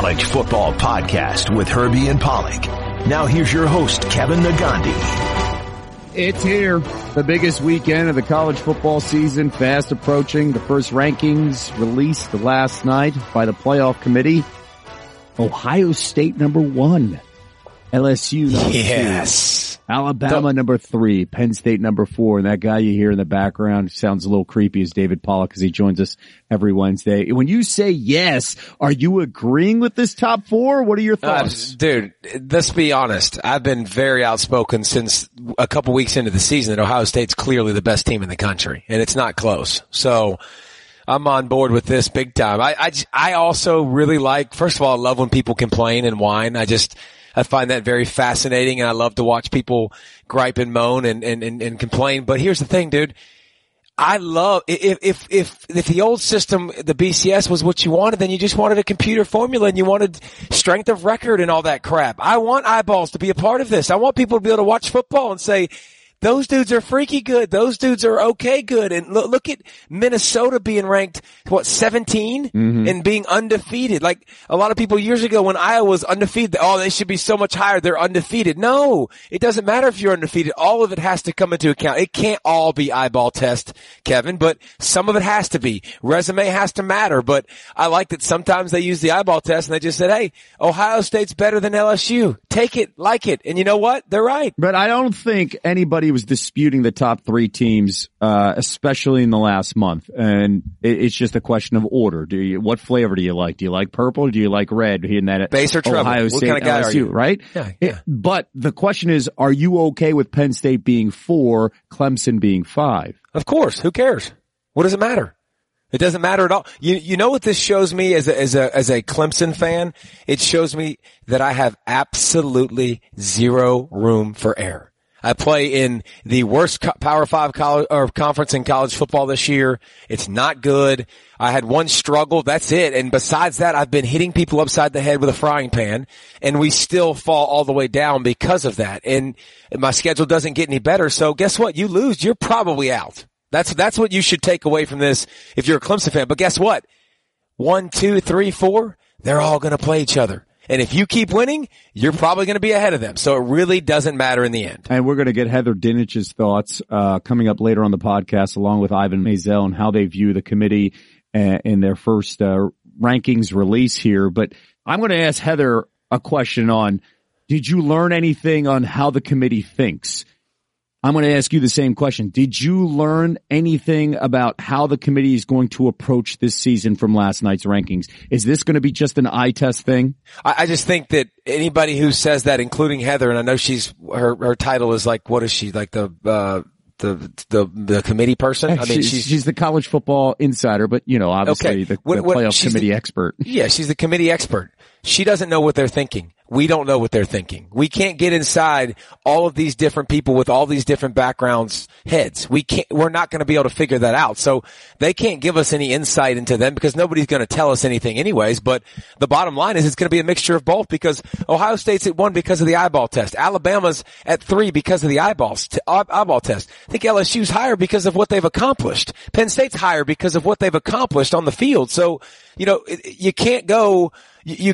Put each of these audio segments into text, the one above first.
College Football Podcast with Herbie and Pollack. Now here's your host, Kevin Nagandi. It's here. The biggest weekend of the college football season, fast approaching. The first rankings released last night by the playoff committee. Ohio State number 1. LSU number 2. Alabama number 3. Penn State number 4. And that guy you hear in the background sounds a little creepy is David Pollack because he joins us every Wednesday. When you say yes, are you agreeing with this top 4? What are your thoughts? Dude, let's be honest. I've been very outspoken since a couple weeks into the season that Ohio State's clearly the best team in the country, and it's not close. So I'm on board with this big time. I also really like, first of all, I love when people complain and whine. I find that very fascinating, and I love to watch people gripe and moan and complain. But here's the thing, dude. I love, if the old system, the BCS was what you wanted, then you just wanted a computer formula and you wanted strength of record and all that crap. I want eyeballs to be a part of this. I want people to be able to watch football and say, those dudes are freaky good. Those dudes are okay good. And look at Minnesota being ranked, 17? And being undefeated. Like a lot of people years ago when Iowa was undefeated, they should be so much higher. They're undefeated. No, it doesn't matter if you're undefeated. All of it has to come into account. It can't all be eyeball test, Kevin, but some of it has to be. Resume has to matter, but I like that sometimes they use the eyeball test and they just said, hey, Ohio State's better than LSU. Take it, like it. And you know what? They're right. But I don't think anybody was disputing the top 3 teams, especially in the last month. And it's just a question of order. What flavor do you like? Do you like purple or do you like red? In that base or trouble? Ohio State, what kind of guy LSU, are you? Right? Yeah. But the question is, are you okay with Penn State being 4, Clemson being 5? Of course. Who cares? What does it matter? It doesn't matter at all. You know what this shows me as a Clemson fan? It shows me that I have absolutely zero room for error. I play in the worst Power 5 college or conference in college football this year. It's not good. I had one struggle. That's it. And besides that, I've been hitting people upside the head with a frying pan, and we still fall all the way down because of that. And my schedule doesn't get any better. So guess what? You lose. You're probably out. That's what you should take away from this if you're a Clemson fan. But guess what? 1, 2, 3, 4, they're all going to play each other. And if you keep winning, you're probably going to be ahead of them. So it really doesn't matter in the end. And we're going to get Heather Dinich's thoughts coming up later on the podcast, along with Ivan Mazel, and how they view the committee in their first rankings release here. But I'm going to ask Heather a question on, did you learn anything on how the committee thinks? I'm going to ask you the same question. Did you learn anything about how the committee is going to approach this season from last night's rankings? Is this going to be just an eye test thing? I just think that anybody who says that, including Heather, and I know her title is like, what is she, like the committee person? I mean, she's the college football insider, but obviously the playoff committee expert. Yeah, she's the committee expert. She doesn't know what they're thinking. We don't know what they're thinking. We can't get inside all of these different people with all these different backgrounds heads. We're not going to be able to figure that out. So they can't give us any insight into them because nobody's going to tell us anything anyways. But the bottom line is it's going to be a mixture of both because Ohio State's at 1 because of the eyeball test. Alabama's at 3 because of the eyeball test. I think LSU's higher because of what they've accomplished. Penn State's higher because of what they've accomplished on the field. So, you can't go, you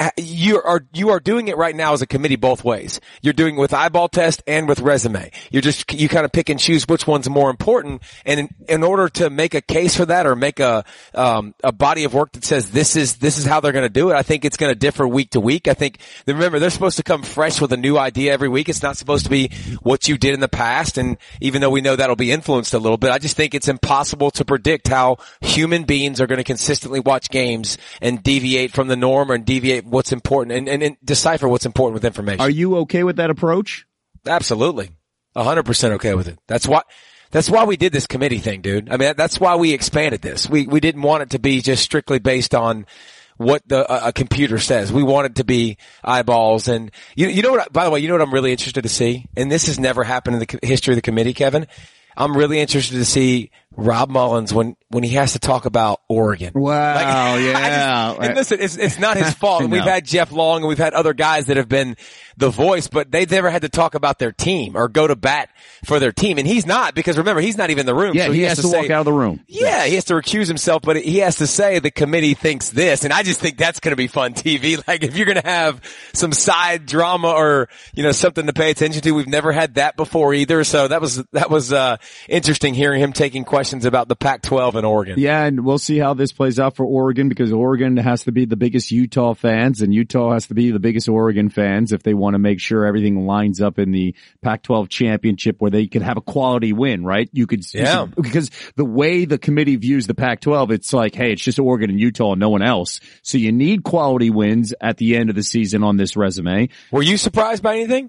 are doing it right now as a committee both ways. You're doing it with eyeball test and with resume. You kind of pick and choose which one's more important. And in order to make a case for that or make a body of work that says this is how they're going to do it, I think it's going to differ week to week. I think, remember, they're supposed to come fresh with a new idea every week. It's not supposed to be what you did in the past. And even though we know that'll be influenced a little bit, I just think it's impossible to predict how human beings are going to consistently watch games and deviate from the norm and deviate what's important and decipher what's important with information. Are you okay with that approach? Absolutely. 100% okay with it. That's why we did this committee thing, dude. I mean, that's why we expanded this. We didn't want it to be just strictly based on what a computer says. We want it to be eyeballs. And you know what, by the way, you know what I'm really interested to see? And this has never happened in the history of the committee, Kevin. I'm really interested to see Rob Mullins when he has to talk about Oregon. Wow, yeah. And listen, it's not his fault. We've had Jeff Long and we've had other guys that have been the voice, but they've never had to talk about their team or go to bat for their team. And he's not, because remember, he's not even in the room. Yeah, so he has to walk out of the room. Yeah, he has to recuse himself, but he has to say the committee thinks this. And I just think that's going to be fun TV. Like, if you're going to have some side drama or, something to pay attention to, we've never had that before either. So that was interesting hearing him taking questions about the Pac-12 and Oregon. Yeah, and we'll see how this plays out for Oregon, because Oregon has to be the biggest Utah fans and Utah has to be the biggest Oregon fans if they want to make sure everything lines up in the Pac-12 championship where they could have a quality win, right? Because the way the committee views the Pac-12, it's like, hey, it's just Oregon and Utah and no one else. So you need quality wins at the end of the season on this resume. Were you surprised by anything?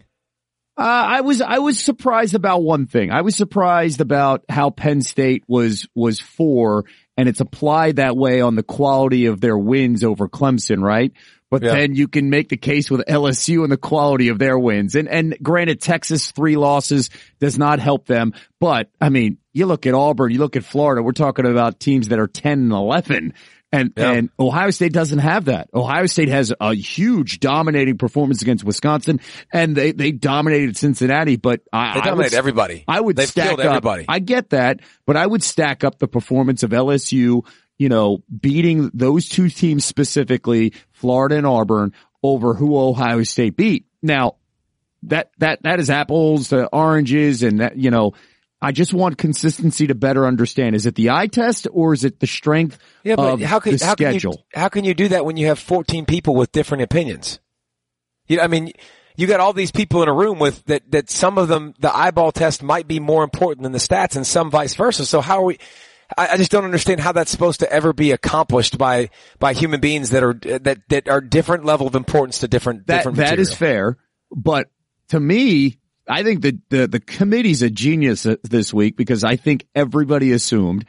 I was surprised about one thing. I was surprised about how Penn State was 4, and it's applied that way on the quality of their wins over Clemson, right? But then you can make the case with LSU and the quality of their wins. And granted, Texas 3 losses does not help them. But I mean, you look at Auburn, you look at Florida, we're talking about teams that are 10 and 11. And Ohio State doesn't have that. Ohio State has a huge dominating performance against Wisconsin, and they dominated Cincinnati, but they dominated everybody. They've killed everybody. I get that, but I would stack up the performance of LSU, beating those two teams specifically, Florida and Auburn, over who Ohio State beat. Now, that is apples to oranges, and that, I just want consistency to better understand. Is it the eye test or is it the strength of the schedule? How can you do that when you have 14 people with different opinions? You got all these people in a room with that some of them, the eyeball test might be more important than the stats, and some vice versa. So how are we? I just don't understand how that's supposed to ever be accomplished by human beings that are different level of importance to different material. That is fair, but to me, I think the committee's a genius this week, because I think everybody assumed,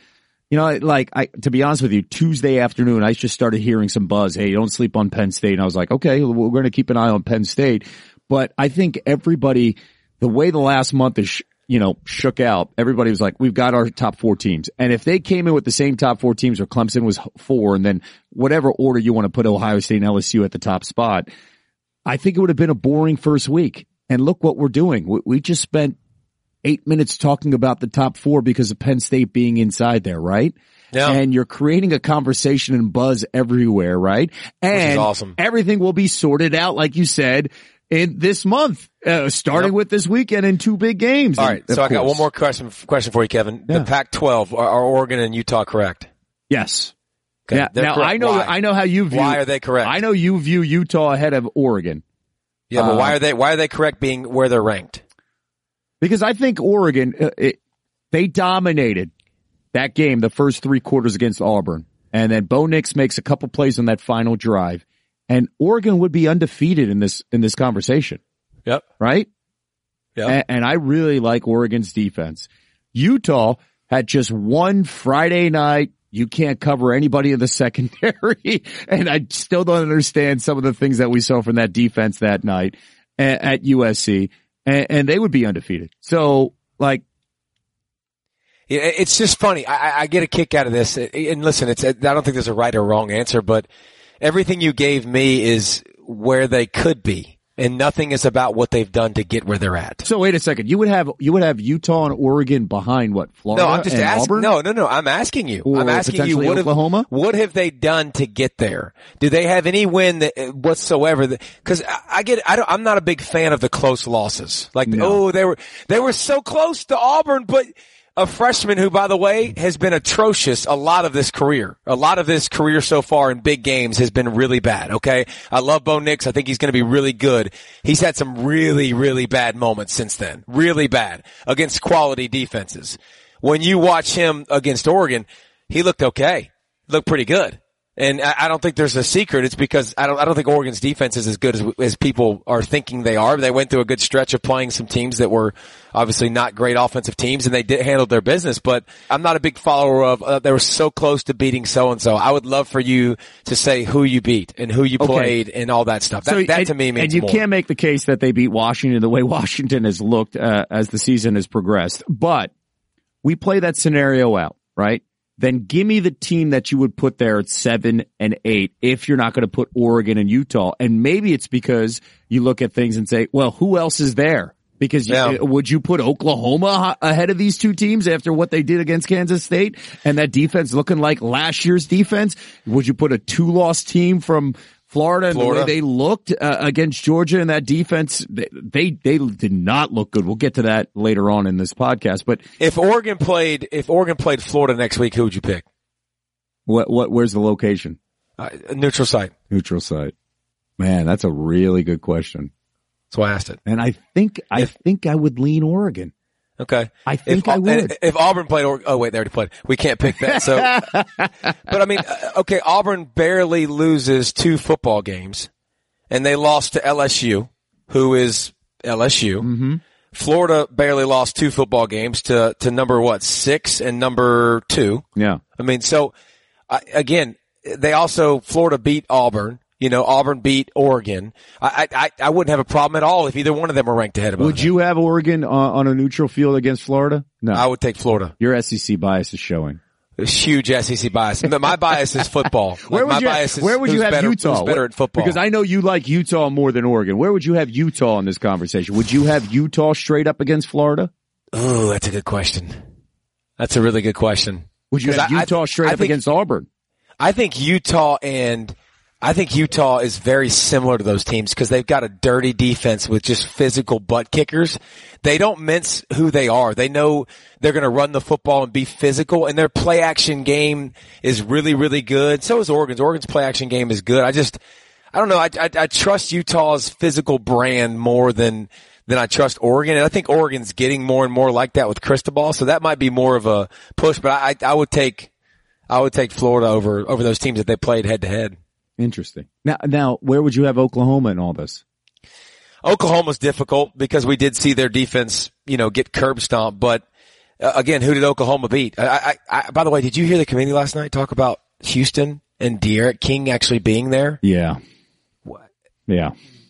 to be honest with you, Tuesday afternoon, I just started hearing some buzz. Hey, don't sleep on Penn State. And I was like, okay, we're going to keep an eye on Penn State. But I think everybody, the way the last month is, shook out, everybody was like, we've got our top 4 teams. And if they came in with the same top 4 teams, or Clemson was 4, and then whatever order you want to put Ohio State and LSU at the top spot, I think it would have been a boring first week. And look what we're doing. We just spent 8 minutes talking about the top 4 because of Penn State being inside there, right? Yeah. And you're creating a conversation and buzz everywhere, right? And which is awesome. Everything will be sorted out, like you said, in this month, starting with this weekend in 2 big games. All right. So I got one more question for you, Kevin. Yeah. The Pac-12, are Oregon and Utah correct? Yes. Okay. Yeah. Now correct. I know how you view. Why are they correct? I know you view Utah ahead of Oregon. Yeah, but why are they correct being where they're ranked? Because I think Oregon, they dominated that game the first 3 quarters against Auburn. And then Bo Nix makes a couple plays on that final drive. And Oregon would be undefeated in this conversation. Yep. Right? Yep. And I really like Oregon's defense. Utah had just one Friday night. You can't cover anybody in the secondary. And I still don't understand some of the things that we saw from that defense that night at USC. And they would be undefeated. So, it's just funny. I get a kick out of this. And listen, I don't think there's a right or wrong answer, but everything you gave me is where they could be. And nothing is about what they've done to get where they're at. So wait a second. You would have Utah and Oregon behind what? Florida? No, I'm just asking. Auburn? No. I'm asking you. Or I'm asking you Oklahoma? What have they done to get there? Do they have any win whatsoever? Because I'm not a big fan of the close losses. They were so close to Auburn, but a freshman who, by the way, has been atrocious a lot of this career. A lot of his career so far in big games has been really bad, okay? I love Bo Nix. I think he's going to be really good. He's had some really, really bad moments since then. Really bad against quality defenses. When you watch him against Oregon, he looked okay. Looked pretty good. And I don't think there's a secret. It's because I don't think Oregon's defense is as good as people are thinking they are. They went through a good stretch of playing some teams that were obviously not great offensive teams, and they did handle their business. But I'm not a big follower of they were so close to beating so and so. I would love for you to say who you beat and who you played and all that stuff. That to me means and you more. Can't make the case that they beat Washington the way Washington has looked as the season has progressed. But we play that scenario out. right? Then give me the team that you would put there at 7 and 8 if you're not going to put Oregon and Utah. And maybe it's because you look at things and say, well, who else is there? Because would you put Oklahoma ahead of these two teams after what they did against Kansas State and that defense looking like last year's defense? Would you put a 2-loss team from Florida and the way they looked against Georgia and that defense? They did not look good. We'll get to that later on in this podcast. But if Oregon played Florida next week, who would you pick? Where's the location? Neutral site. Neutral site. Man, that's a really good question. That's why I asked it. And I think I would lean Oregon. Okay. I think I would. If Auburn played Oregon, oh wait, they already played. We can't pick that. So, but I mean, okay, Auburn barely loses 2 football games and they lost to LSU, who is LSU. Mm-hmm. Florida barely lost 2 football games to number 6 and number 2. Yeah. I mean, so again, Florida beat Auburn. You know, Auburn beat Oregon. I wouldn't have a problem at all if either one of them were ranked ahead of us. Would you have Oregon on a neutral field against Florida? No. I would take Florida. Your SEC bias is showing. There's huge SEC bias. My bias is football. Where would you have Utah? Who's better at football? Because I know you like Utah more than Oregon. Where would you have Utah in this conversation? Would you have Utah straight up against Florida? Oh, that's a good question. That's a really good question. Would you have Utah straight up against Auburn? I think Utah is very similar to those teams because they've got a dirty defense with just physical butt kickers. They don't mince who they are. They know they're going to run the football and be physical, and their play action game is really, really good. So is Oregon's. Oregon's play action game is good. I don't know. I trust Utah's physical brand more than I trust Oregon. And I think Oregon's getting more and more like that with Cristobal. So that might be more of a push, but I would take Florida over those teams that they played head to head. Interesting. Now, where would you have Oklahoma in all this? Oklahoma's difficult because we did see their defense, get curb stomped. But again, who did Oklahoma beat? By the way, did you hear the committee last night talk about Houston and D'Eriq King actually being there? Yeah. What? Yeah.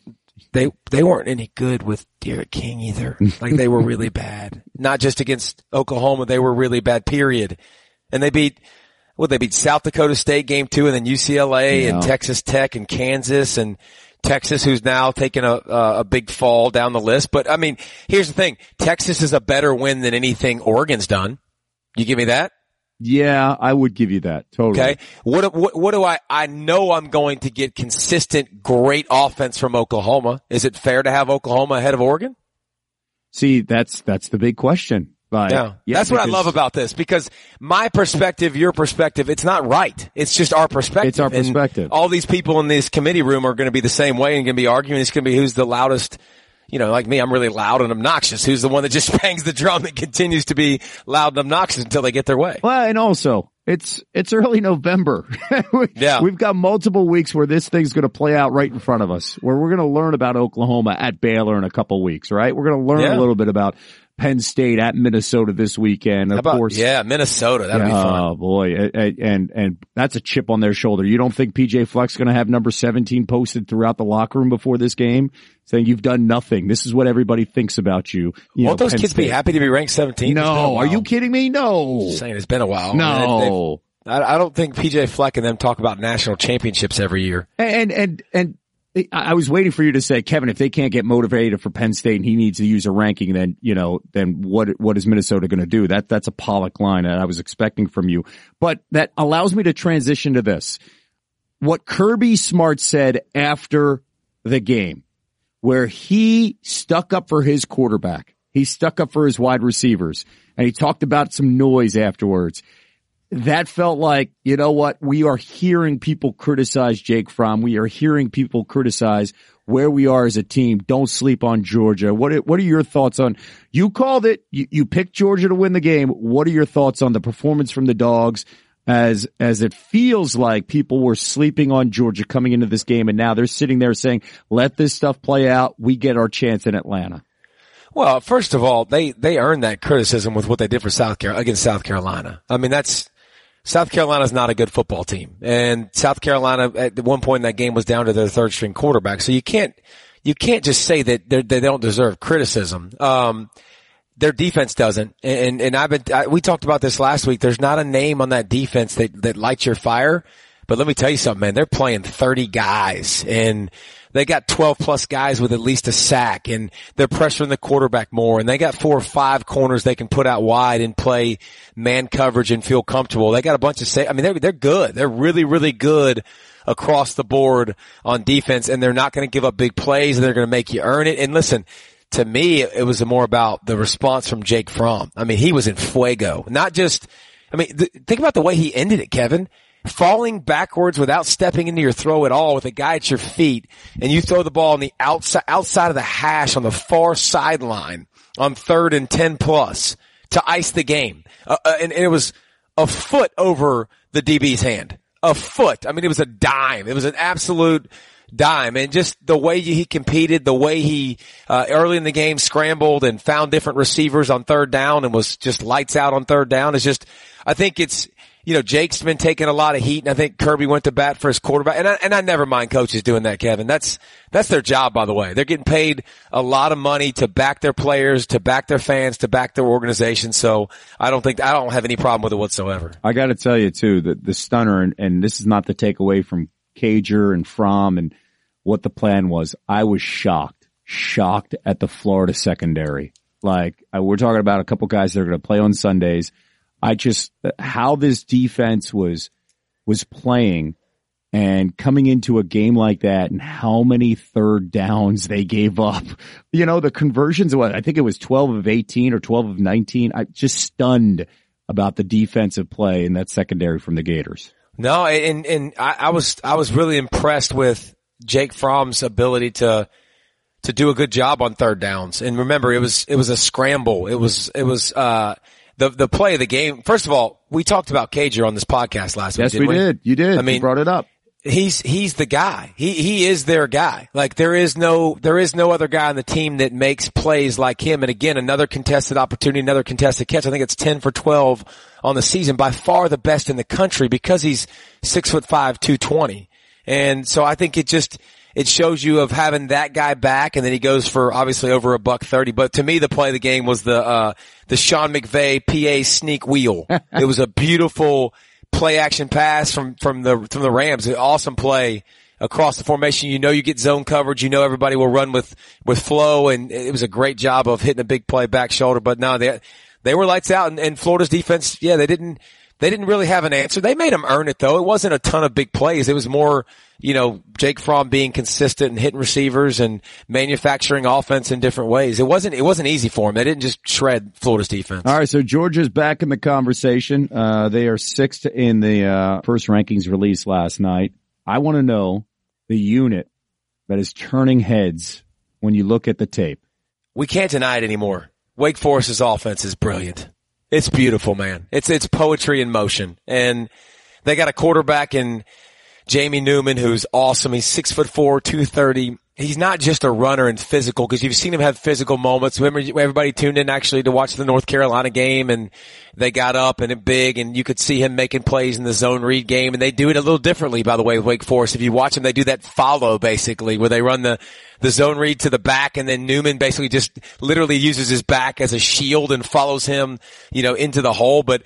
They weren't any good with D'Eriq King either. Like they were really bad. Not just against Oklahoma, they were really bad, period. And they beat South Dakota State game 2 and then UCLA and Texas Tech and Kansas and Texas, who's now taking a big fall down the list. But I mean, here's the thing. Texas is a better win than anything Oregon's done. You give me that? Yeah, I would give you that. Totally. Okay. What do I know I'm going to get consistent, great offense from Oklahoma. Is it fair to have Oklahoma ahead of Oregon? See, that's the big question. Yeah, that's what I love about this because my perspective, your perspective, it's not right. It's just our perspective. It's our perspective. And all these people in this committee room are going to be the same way and going to be arguing. It's going to be who's the loudest. Like me, I'm really loud and obnoxious. Who's the one that just bangs the drum that continues to be loud and obnoxious until they get their way? Well, and also it's early November. Yeah. We've got multiple weeks where this thing's going to play out right in front of us, where we're going to learn about Oklahoma at Baylor in a couple weeks, right? We're going to learn a little bit about Penn State at Minnesota this weekend. Of course. Yeah, Minnesota. That'd be fun. Oh boy. And that's a chip on their shoulder. You don't think PJ Fleck's going to have number 17 posted throughout the locker room before this game saying you've done nothing? This is what everybody thinks about you. Won't those kids be happy to be ranked 17? No. Are you kidding me? No. Just saying it's been a while. No. I don't think PJ Fleck and them talk about national championships every year. And I was waiting for you to say, Kevin, if they can't get motivated for Penn State and he needs to use a ranking, then what is Minnesota going to do? That's a Pollock line that I was expecting from you. But that allows me to transition to this. What Kirby Smart said after the game, where he stuck up for his quarterback. He stuck up for his wide receivers and he talked about some noise afterwards. That felt like, you know what, we are hearing people criticize Jake Fromm. We are hearing people criticize where we are as a team. Don't sleep on Georgia. What are your thoughts on, you called it, you picked Georgia to win the game. What are your thoughts on the performance from the Dogs as it feels like people were sleeping on Georgia coming into this game and now they're sitting there saying, let this stuff play out. We get our chance in Atlanta. Well, first of all, they earned that criticism with what they did for against South Carolina. I mean, South Carolina's not a good football team. And South Carolina at one point in that game was down to their third string quarterback. So you can't just say that they don't deserve criticism. their defense doesn't. And we talked about this last week. There's not a name on that defense that lights your fire. But let me tell you something, man. They're playing 30 guys and they got 12 plus guys with at least a sack, and they're pressuring the quarterback more, and they got 4 or 5 corners they can put out wide and play man coverage and feel comfortable. They got a bunch of they're good. They're really, really good across the board on defense, and they're not going to give up big plays, and they're going to make you earn it. And listen, to me, it was more about the response from Jake Fromm. I mean, he was in fuego. Think about the way he ended it, Kevin. Falling backwards without stepping into your throw at all with a guy at your feet, and you throw the ball on the outside of the hash on the far sideline on 3rd and 10 plus to ice the game. And it was a foot over the DB's hand. A foot. I mean, it was a dime. It was an absolute dime. And just the way he competed, the way he early in the game scrambled and found different receivers on 3rd down and was just lights out on 3rd down is just, I think it's, Jake's been taking a lot of heat, and I think Kirby went to bat for his quarterback. And I never mind coaches doing that, Kevin. That's their job, by the way. They're getting paid a lot of money to back their players, to back their fans, to back their organization. So I don't have any problem with it whatsoever. I got to tell you too, the stunner, and this is not the takeaway from Cager and Fromm and what the plan was. I was shocked at the Florida secondary. We're talking about a couple guys that are going to play on Sundays. How this defense was playing and coming into a game like that, and how many 3rd downs they gave up. The conversions, I think it was 12 of 18 or 12 of 19. I'm just stunned about the defensive play in that secondary from the Gators. No, and I was really impressed with Jake Fromm's ability to do a good job on 3rd downs. And remember, it was a scramble. It was the play of the game. First of all, we talked about Cager on this podcast last week. Yes, we did. You did. I mean, you brought it up. He's the guy. He is their guy. There is no other guy on the team that makes plays like him. And again, another contested opportunity, another contested catch. I think it's 10 for 12 on the season, by far the best in the country because he's 6'5", 220. And so I think it shows you of having that guy back, and then he goes for obviously over $130. But to me, the play of the game was the Sean McVay PA sneak wheel. It was a beautiful play action pass from the Rams. An awesome play across the formation. You get zone coverage. Everybody will run with flow, and it was a great job of hitting a big play back shoulder. But no, they were lights out, and Florida's defense, they didn't really have an answer. They made them earn it, though. It wasn't a ton of big plays. It was more, Jake Fromm being consistent and hitting receivers and manufacturing offense in different ways. It wasn't easy for them. They didn't just shred Florida's defense. All right, so Georgia's back in the conversation. They are 6th in the first rankings released last night. I want to know the unit that is turning heads when you look at the tape. We can't deny it anymore. Wake Forest's offense is brilliant. It's beautiful, man. It's poetry in motion. And they got a quarterback in Jamie Newman who's awesome. He's 6'4", 230. He's not just a runner and physical, because you've seen him have physical moments. Remember, everybody tuned in actually to watch the North Carolina game, and they got up and it big, and you could see him making plays in the zone read game. And they do it a little differently, by the way, with Wake Forest. If you watch them, they do that follow, basically, where they run the zone read to the back, and then Newman basically just literally uses his back as a shield and follows him, into the hole. But,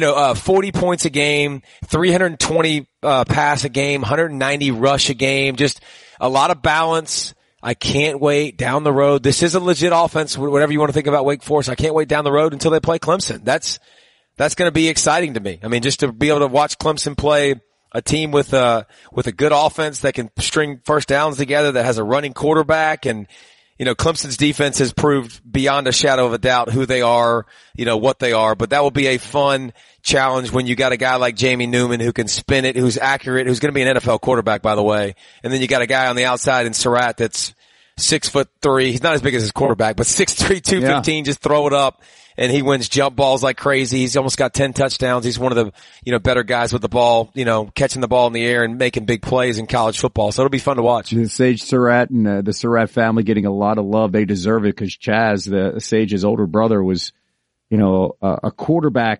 40 points a game, 320 pass a game, 190 rush a game, just a lot of balance. I can't wait down the road. This is a legit offense, whatever you want to think about Wake Forest. I can't wait down the road until they play Clemson. That's going to be exciting to me. I mean, just to be able to watch Clemson play a team with a good offense that can string first downs together, that has a running quarterback. And, Clemson's defense has proved beyond a shadow of a doubt who they are, what they are. But that will be a fun challenge when you got a guy like Jamie Newman who can spin it, who's accurate, who's going to be an NFL quarterback, by the way. And then you got a guy on the outside in Surratt that's 6'3". He's not as big as his quarterback, but 6'3", 215, yeah. Just throw it up. And he wins jump balls like crazy. He's almost got 10 touchdowns. He's one of the, better guys with the ball, catching the ball in the air and making big plays in college football. So it'll be fun to watch. Sage Surratt and the Surratt family getting a lot of love. They deserve it because Chaz, Sage's older brother, was, a quarterback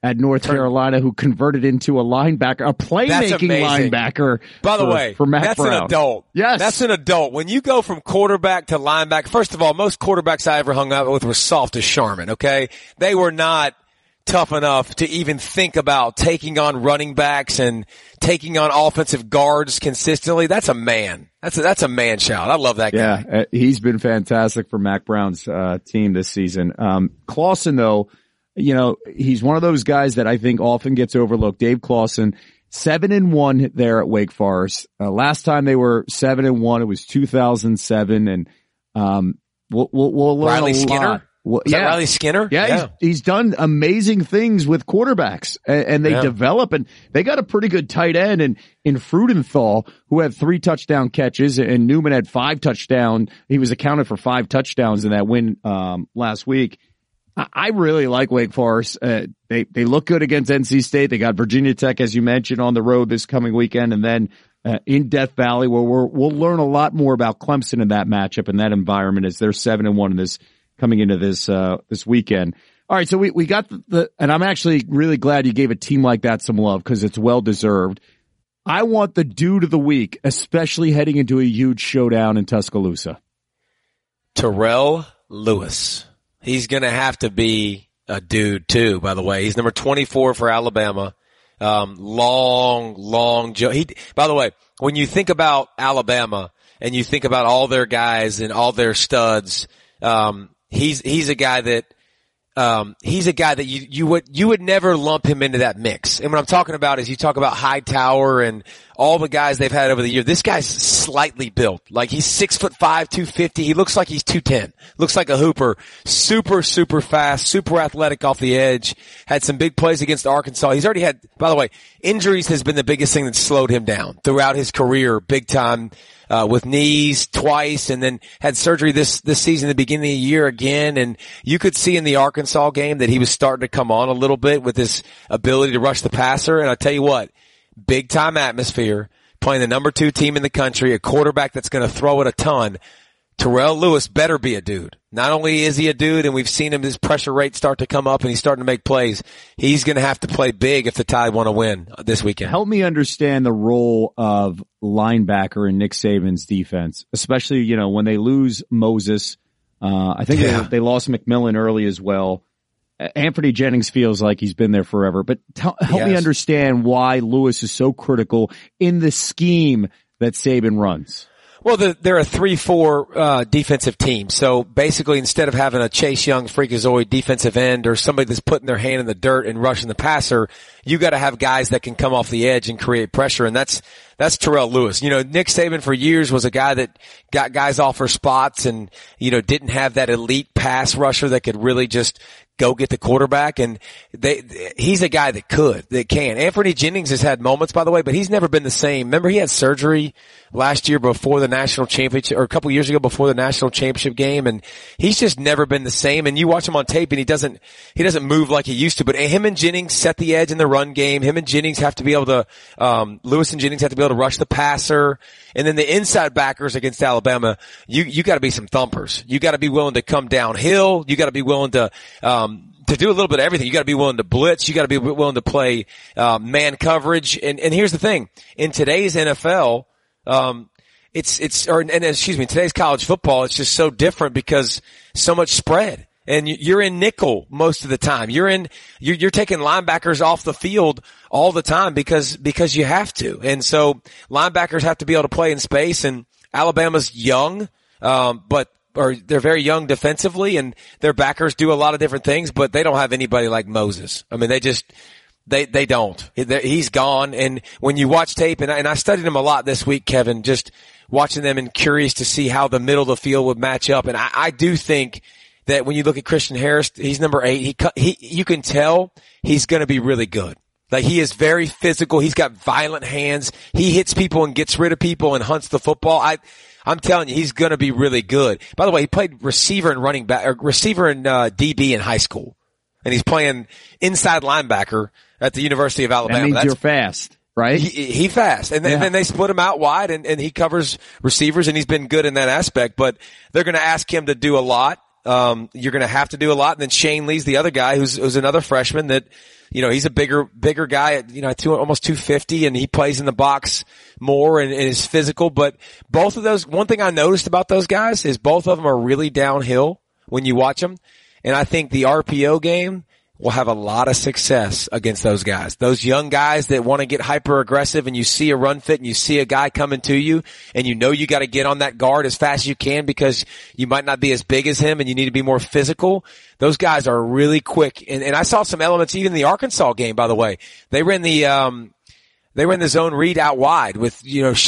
at North Carolina who converted into a linebacker, a playmaking linebacker. By the way, for Mack that's Brown. An adult. Yes. That's an adult. When you go from quarterback to linebacker, first of all, most quarterbacks I ever hung out with were soft as Charmin, okay? They were not tough enough to even think about taking on running backs and taking on offensive guards consistently. That's a man. That's a man child. I love that guy. Yeah, he's been fantastic for Mack Brown's team this season. Clawson, though, he's one of those guys that I think often gets overlooked. Dave Clawson, 7-1 there at Wake Forest. Last time they were 7-1, it was 2007, and we'll learn Riley a Skinner? lot. Well, Is that Riley Skinner? Yeah, he's done amazing things with quarterbacks, and they develop, and they got a pretty good tight end in Freudenthal, who had 3 touchdown catches, and Newman had 5 touchdowns. He was accounted for 5 touchdowns in that win last week. I really like Wake Forest. They look good against NC State. They got Virginia Tech, as you mentioned, on the road this coming weekend, and then in Death Valley, where we'll learn a lot more about Clemson in that matchup and that environment as they're 7-1 in this coming into this weekend. All right, so we got and I'm actually really glad you gave a team like that some love because it's well deserved. I want the dude of the week, especially heading into a huge showdown in Tuscaloosa. Terrell Lewis. He's going to have to be a dude too, by the way. He's number 24 for Alabama. Long by the way, when you think about Alabama and you think about all their guys and all their studs, he's a guy that you would never lump him into that mix. And what I'm talking about is you talk about Hightower and all the guys they've had over the years. This guy's slightly built. Like he's 6'5", 250. He looks like he's 210. Looks like a hooper. Super, super fast, super athletic off the edge. Had some big plays against Arkansas. He's already had, by the way, injuries has been the biggest thing that slowed him down throughout his career, big time. With knees twice and then had surgery this season, the beginning of the year again. And you could see in the Arkansas game that he was starting to come on a little bit with his ability to rush the passer. And I tell you what, big time atmosphere, playing the number 2 team in the country, a quarterback that's going to throw it a ton. Terrell Lewis better be a dude. Not only is he a dude, and we've seen his pressure rate start to come up and he's starting to make plays, he's going to have to play big if the Tide want to win this weekend. Help me understand the role of linebacker in Nick Saban's defense, especially, when they lose Moses. I think they lost McMillan early as well. Anthony Jennings feels like he's been there forever, but help me understand why Lewis is so critical in the scheme that Saban runs. Well, they're a 3-4 defensive team. So basically, instead of having a Chase Young freakazoid defensive end or somebody that's putting their hand in the dirt and rushing the passer, you got to have guys that can come off the edge and create pressure, and that's Terrell Lewis. Nick Saban for years was a guy that got guys off for spots and didn't have that elite pass rusher that could really just go get the quarterback, and he's a guy that can. Anthony Jennings has had moments, by the way, but he's never been the same. Remember, he had surgery last year before the national championship, or a couple years ago before the national championship game, and he's just never been the same. And you watch him on tape, and he doesn't move like he used to. But him and Jennings set the edge in the run game. Him and Jennings have to be able to, Lewis and Jennings have to be able to rush the passer. And then the inside backers against Alabama, you got to be some thumpers. You got to be willing to come downhill. You got to be willing to do a little bit of everything. You got to be willing to blitz. You got to be willing to play man coverage. And here's the thing: in today's NFL, today's college football, it's just so different because so much spread. And you're in nickel most of the time. You're taking linebackers off the field all the time because you have to. And so linebackers have to be able to play in space, and Alabama's young, they're very young defensively, and their backers do a lot of different things, but they don't have anybody like Moses. I mean, they don't. He's gone. And when you watch tape, and I studied him a lot this week, Kevin, just watching them and curious to see how the middle of the field would match up. And I do think that when you look at Christian Harris, he's number 8. You can tell he's going to be really good. Like, he is very physical. He's got violent hands. He hits people and gets rid of people and hunts the football. I'm telling you, he's going to be really good. By the way, he played receiver and DB in high school, and he's playing inside linebacker at the University of Alabama. That means you're fast, right? He fast. And then they split him out wide, and he covers receivers, and he's been good in that aspect, but they're going to ask him to do a lot. You're going to have to do a lot. And then Shane Lee's the other guy who's another freshman that, he's a bigger guy at, almost 250, and he plays in the box more and is physical. But both of those, one thing I noticed about those guys is both of them are really downhill when you watch them. And I think the RPO game will have a lot of success against those guys. Those young guys that want to get hyper aggressive, and you see a run fit and you see a guy coming to you and you got to get on that guard as fast as you can because you might not be as big as him and you need to be more physical. Those guys are really quick. And I saw some elements even in the Arkansas game, by the way. They ran the zone read out wide with,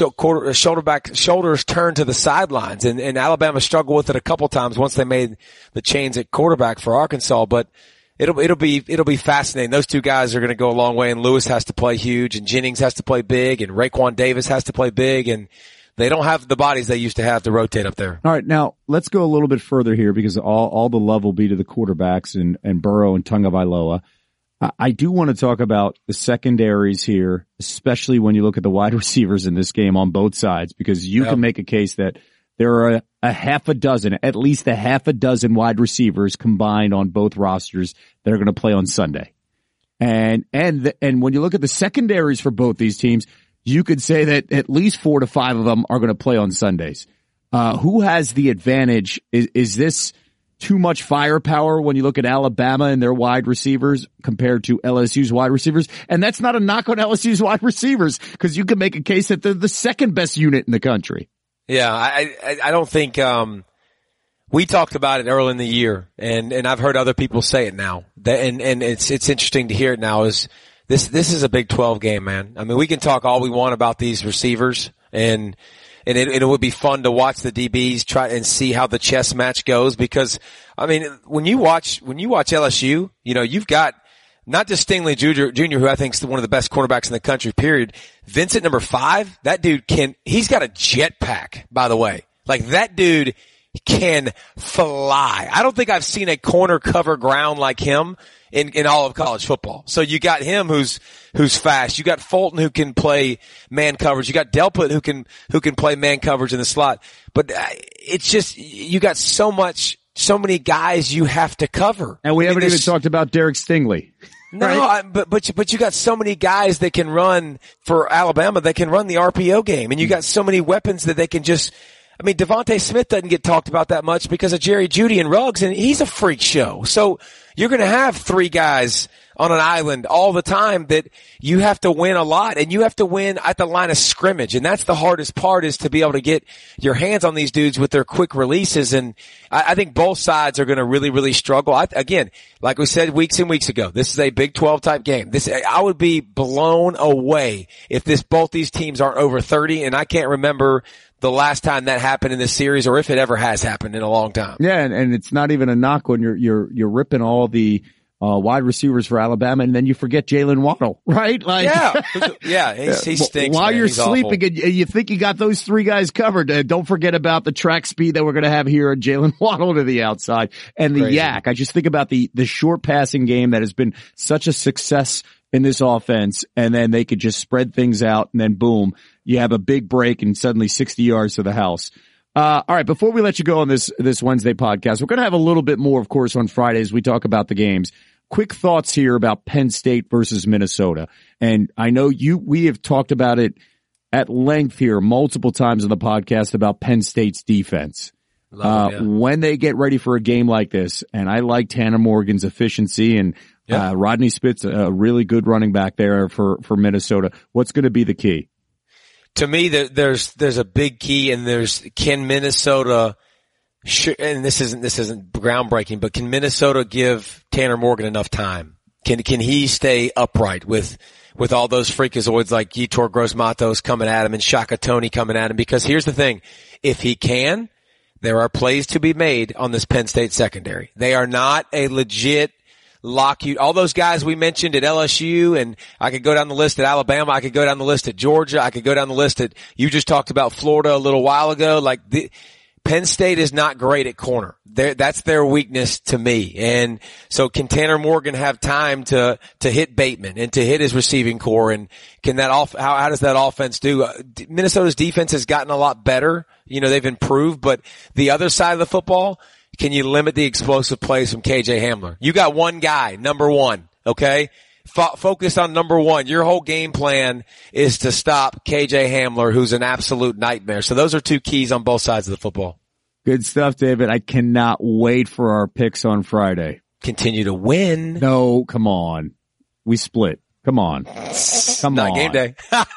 shoulders turned to the sidelines, and Alabama struggled with it a couple times once they made the change at quarterback for Arkansas. But it'll be fascinating. Those two guys are going to go a long way, and Lewis has to play huge, and Jennings has to play big, and Raekwon Davis has to play big, and they don't have the bodies they used to have to rotate up there. All right, now let's go a little bit further here because all the love will be to the quarterbacks and Burrow and Tagovailoa. I do want to talk about the secondaries here, especially when you look at the wide receivers in this game on both sides, because you can make a case that there are at least a half a dozen wide receivers combined on both rosters that are going to play on Sunday. And when you look at the secondaries for both these teams, you could say that at least 4 to 5 of them are going to play on Sundays. Who has the advantage? Is this too much firepower when you look at Alabama and their wide receivers compared to LSU's wide receivers? And that's not a knock on LSU's wide receivers, because you can make a case that they're the second best unit in the country. Yeah, I don't think, we talked about it early in the year, and I've heard other people say it now. And it's interesting to hear it now. This is a Big 12 game, man. I mean, we can talk all we want about these receivers, and it would be fun to watch the DBs try and see how the chess match goes, because, I mean, when you watch LSU, you've got not just Stingley Jr., who I think is one of the best cornerbacks in the country, period. Vincent, number 5, that dude he's got a jetpack, by the way. Like, that dude can fly. I don't think I've seen a corner cover ground like him in all of college football. So you got him who's fast. You got Fulton who can play man coverage. You got Delpit who can play man coverage in the slot. But it's just, you got so many guys you have to cover. And we haven't even talked about Derek Stingley. No, right? but you got so many guys that can run for Alabama, that can run the RPO game, and you got so many weapons that they can just, I mean, Devontae Smith doesn't get talked about that much because of Jerry Jeudy and Ruggs, and he's a freak show. So you're going to have 3 guys on an island all the time that you have to win a lot, and you have to win at the line of scrimmage. And that's the hardest part, is to be able to get your hands on these dudes with their quick releases. And I think both sides are going to really, really struggle. Again, like we said weeks and weeks ago, this is a Big 12 type game. I would be blown away if both these teams aren't over 30, and I can't remember the last time that happened in this series, or if it ever has happened in a long time. Yeah, and it's not even a knock when you're ripping all the wide receivers for Alabama, and then you forget Jalen Waddle, right? Like, yeah, he stinks. While man. you're He's sleeping, awful. and you think you got those 3 guys covered. Don't forget about the track speed that we're going to have here, and Jalen Waddle to the outside, and the yak. I just think about the short passing game that has been such a success in this offense, and then they could just spread things out, and then boom, you have a big break and suddenly 60 yards to the house. All right, before we let you go on this Wednesday podcast, we're going to have a little bit more, of course, on Fridays. We talk about the games. Quick thoughts here about Penn State versus Minnesota. And I know we have talked about it at length here multiple times on the podcast about Penn State's defense. When they get ready for a game like this, and I like Tanner Morgan's efficiency, and Rodney Spitz, a really good running back there for Minnesota. What's going to be the key? To me, there's a big key, and can Minnesota, and this isn't groundbreaking, but can Minnesota give Tanner Morgan enough time? Can he stay upright with all those freakazoids like Yetur Gross-Matos coming at him and Shaka Toney coming at him? Because here's the thing, if he can, there are plays to be made on this Penn State secondary. They are not a legit lock you. All those guys we mentioned at LSU, and I could go down the list at Alabama. I could go down the list at Georgia. I could go down the list at, you just talked about Florida a little while ago. Like, Penn State is not great at corner. That's their weakness to me. And so can Tanner Morgan have time to hit Bateman and to hit his receiving core? And can how does that offense do? Minnesota's defense has gotten a lot better. They've improved, but the other side of the football, can you limit the explosive plays from KJ Hamler? You got one guy, number one, okay? Focus on number one. Your whole game plan is to stop KJ Hamler, who's an absolute nightmare. So those are two keys on both sides of the football. Good stuff, David. I cannot wait for our picks on Friday. Continue to win. No, come on. We split. Come on. Come Not on. game day.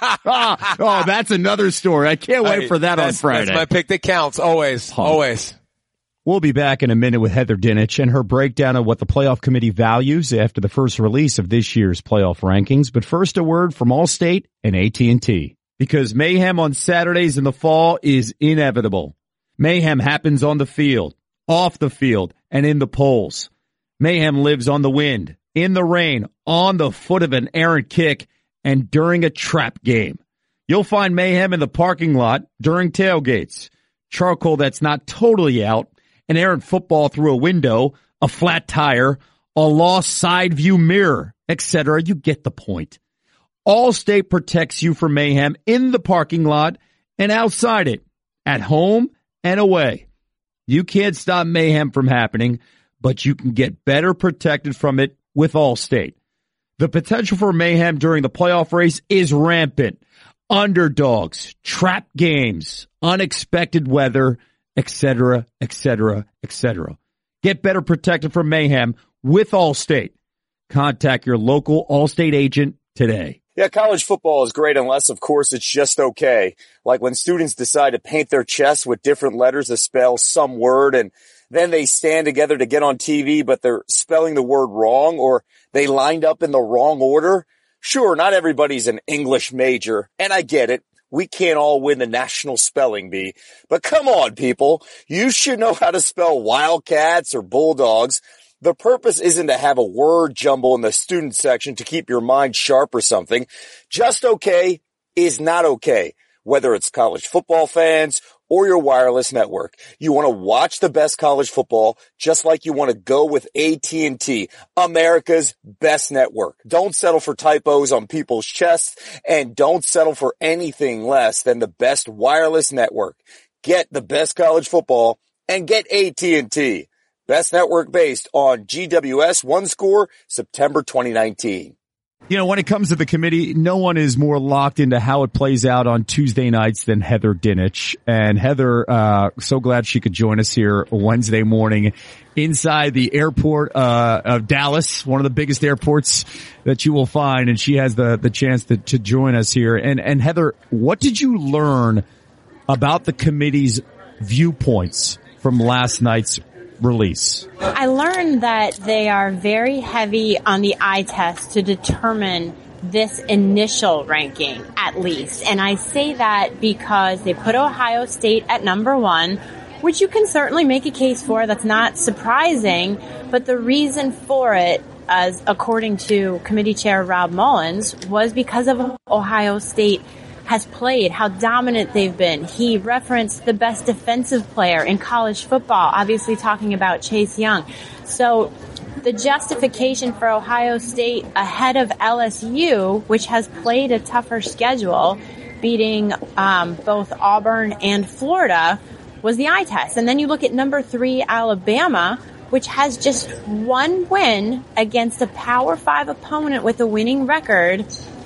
Oh, that's another story. I can't wait for that on Friday. That's my pick that counts. Always. Always. We'll be back in a minute with Heather Dinich and her breakdown of what the playoff committee values after the first release of this year's playoff rankings. But first, a word from Allstate and AT&T. Because mayhem on Saturdays in the fall is inevitable. Mayhem happens on the field, off the field, and in the polls. Mayhem lives on the wind, in the rain, on the foot of an errant kick, and during a trap game. You'll find mayhem in the parking lot during tailgates. Charcoal that's not totally out, an errant football through a window, a flat tire, a lost side view mirror, etc. You get the point. Allstate protects you from mayhem in the parking lot and outside it, at home and away. You can't stop mayhem from happening, but you can get better protected from it with Allstate. The potential for mayhem during the playoff race is rampant. Underdogs, trap games, unexpected weather, etc., etc., etc. Get better protected from mayhem with Allstate. Contact your local Allstate agent today. Yeah, college football is great unless, of course, it's just okay. Like when students decide to paint their chests with different letters to spell some word, and then they stand together to get on TV, but they're spelling the word wrong, or they lined up in the wrong order. Sure, not everybody's an English major, and I get it. We can't all win the National Spelling Bee. But come on, people. You should know how to spell Wildcats or Bulldogs. The purpose isn't to have a word jumble in the student section to keep your mind sharp or something. Just okay is not okay, whether it's college football fans or your wireless network. You want to watch the best college football just like you want to go with AT&T, America's best network. Don't settle for typos on people's chests, and don't settle for anything less than the best wireless network. Get the best college football and get AT&T. Best network based on GWS One Score, September 2019. You know, when it comes to the committee, no one is more locked into how it plays out on Tuesday nights than Heather Dinich. And Heather, so glad she could join us here Wednesday morning inside the airport of Dallas, one of the biggest airports that you will find. And she has the chance to join us here. And Heather, what did you learn about the committee's viewpoints from last night's release? I learned that they are very heavy on the eye test to determine this initial ranking, at least. And I say that because they put Ohio State at number 1, which you can certainly make a case for. That's not surprising. But the reason for it, as according to committee chair Rob Mullins, was because of Ohio State has played, how dominant they've been. He referenced the best defensive player in college football, obviously talking about Chase Young. So the justification for Ohio State ahead of LSU, which has played a tougher schedule, beating both Auburn and Florida, was the eye test. And then you look at number 3, Alabama, which has just one win against a Power 5 opponent with a winning record.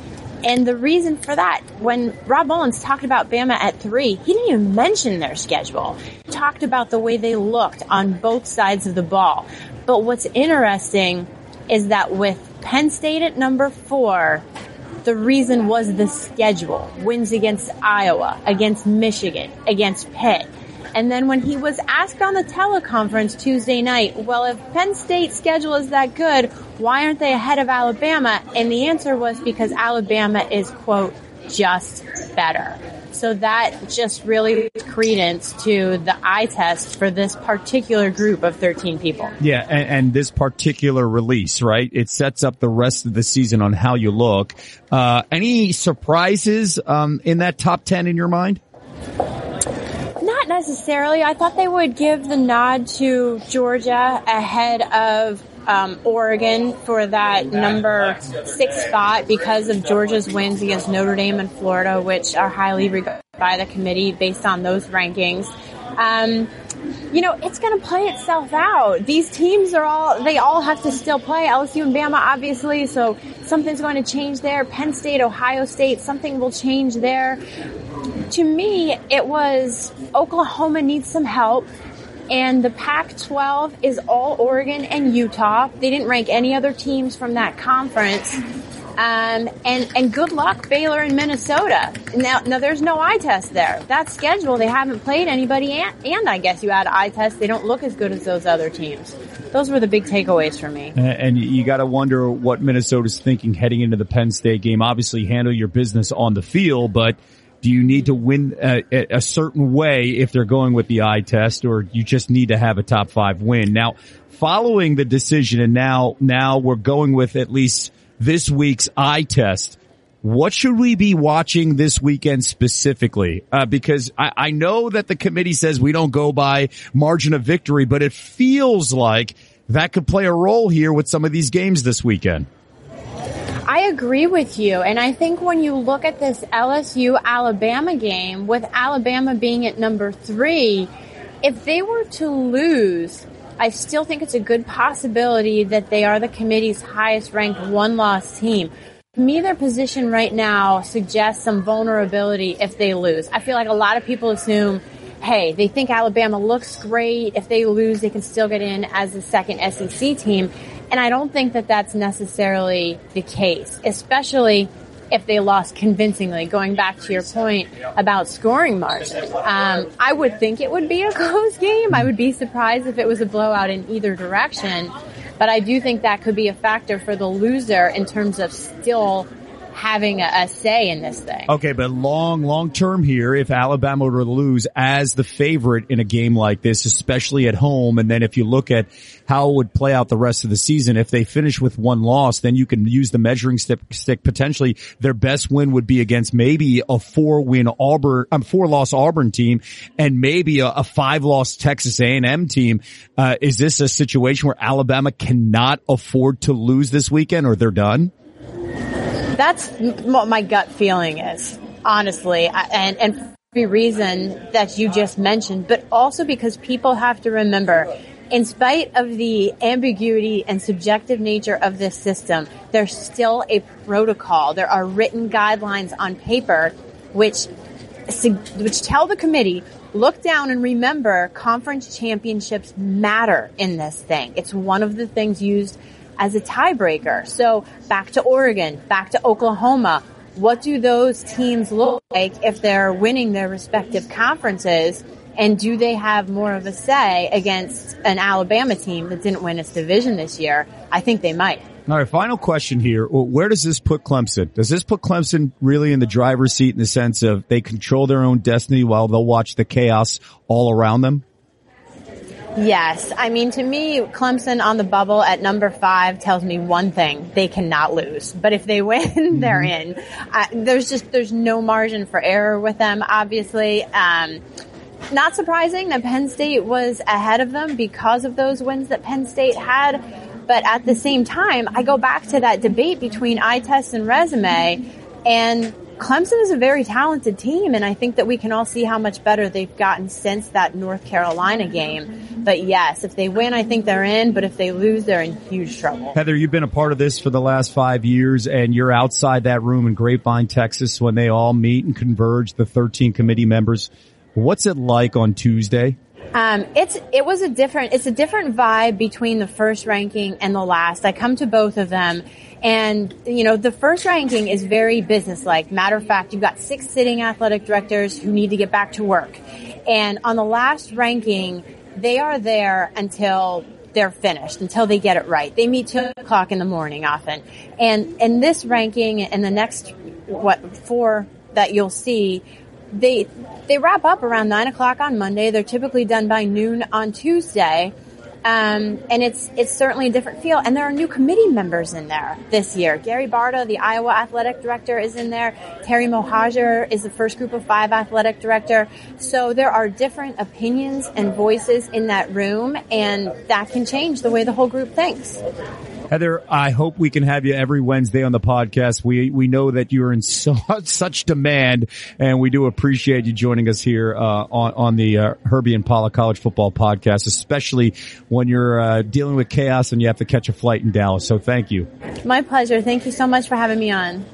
And the reason for that, when Rob Mullins talked about Bama at 3, he didn't even mention their schedule. He talked about the way they looked on both sides of the ball. But what's interesting is that with Penn State at number 4, the reason was the schedule. Wins against Iowa, against Michigan, against Pitt. And then when he was asked on the teleconference Tuesday night, well, if Penn State's schedule is that good, why aren't they ahead of Alabama? And the answer was because Alabama is, quote, just better. So that just really gives credence to the eye test for this particular group of 13 people. Yeah, and this particular release, right? It sets up the rest of the season on how you look. Any surprises in that top 10 in your mind? Not necessarily. I thought they would give the nod to Georgia ahead of Oregon for that number 6 spot because of Georgia's wins against Notre Dame and Florida, which are highly regarded by the committee based on those rankings. It's going to play itself out. These teams they all have to still play. LSU and Bama, obviously, so something's going to change there. Penn State, Ohio State, something will change there. To me, it was Oklahoma needs some help, and the Pac-12 is all Oregon and Utah. They didn't rank any other teams from that conference. And good luck, Baylor and Minnesota. Now there's no eye test there. That schedule, they haven't played anybody, and I guess you add eye test, they don't look as good as those other teams. Those were the big takeaways for me. And you got to wonder what Minnesota's thinking heading into the Penn State game. Obviously, handle your business on the field, but do you need to win a certain way if they're going with the eye test, or you just need to have a top 5 win? Now, following the decision, and now we're going with at least this week's eye test. What should we be watching this weekend specifically? Because I know that the committee says we don't go by margin of victory, but it feels like that could play a role here with some of these games this weekend. I agree with you. And I think when you look at this LSU-Alabama game, with Alabama being at number 3, if they were to lose, I still think it's a good possibility that they are the committee's highest ranked one-loss team. To me, their position right now suggests some vulnerability if they lose. I feel like a lot of people assume, hey, they think Alabama looks great. If they lose, they can still get in as the second SEC team. And I don't think that that's necessarily the case, especially if they lost convincingly, going back to your point about scoring margin. I would think it would be a close game. I would be surprised if it was a blowout in either direction. But I do think that could be a factor for the loser in terms of still having a say in this thing. Okay, but long term here, if Alabama were to lose as the favorite in a game like this, especially at home, and then if you look at how it would play out the rest of the season, if they finish with one loss, then you can use the measuring stick. Potentially their best win would be against maybe a 4-loss Auburn team, and maybe a 5-loss Texas A&M team. Is this a situation where Alabama cannot afford to lose this weekend, or they're done? That's what my gut feeling is, honestly, and for the reason that you just mentioned, but also because people have to remember, in spite of the ambiguity and subjective nature of this system, there's still a protocol. There are written guidelines on paper which tell the committee, look down and remember conference championships matter in this thing. It's one of the things used as a tiebreaker. So back to Oregon, back to Oklahoma. What do those teams look like if they're winning their respective conferences? And do they have more of a say against an Alabama team that didn't win its division this year? I think they might. All right, final question here. Where does this put Clemson? Does this put Clemson really in the driver's seat in the sense of they control their own destiny while they'll watch the chaos all around them? Yes. I mean, to me, Clemson on the bubble at number 5 tells me one thing. They cannot lose. But if they win, they're in. There's no margin for error with them, obviously. Not surprising that Penn State was ahead of them because of those wins that Penn State had. But at the same time, I go back to that debate between eye test and resume, and Clemson is a very talented team, and I think that we can all see how much better they've gotten since that North Carolina game. But yes, if they win, I think they're in, but if they lose, they're in huge trouble. Heather, you've been a part of this for the last 5 years, and you're outside that room in Grapevine, Texas, when they all meet and converge, the 13 committee members. What's it like on Tuesday? It's a different vibe between the first ranking and the last. I come to both of them. And, the first ranking is very businesslike. Matter of fact, you've got 6 sitting athletic directors who need to get back to work. And on the last ranking, they are there until they're finished, until they get it right. They meet 2 o'clock in the morning often. And this ranking and the next, 4 that you'll see, they wrap up around 9 o'clock on Monday. They're typically done by noon on Tuesday. And it's certainly a different feel. And there are new committee members in there this year. Gary Barta, the Iowa athletic director, is in there. Terry Mohajir is the first group of 5 athletic director. So there are different opinions and voices in that room, and that can change the way the whole group thinks. Heather, I hope we can have you every Wednesday on the podcast. We know that you're in such demand, and we do appreciate you joining us here on the Herbie and Pollack College Football Podcast, especially when you're dealing with chaos and you have to catch a flight in Dallas. So thank you. My pleasure. Thank you so much for having me on.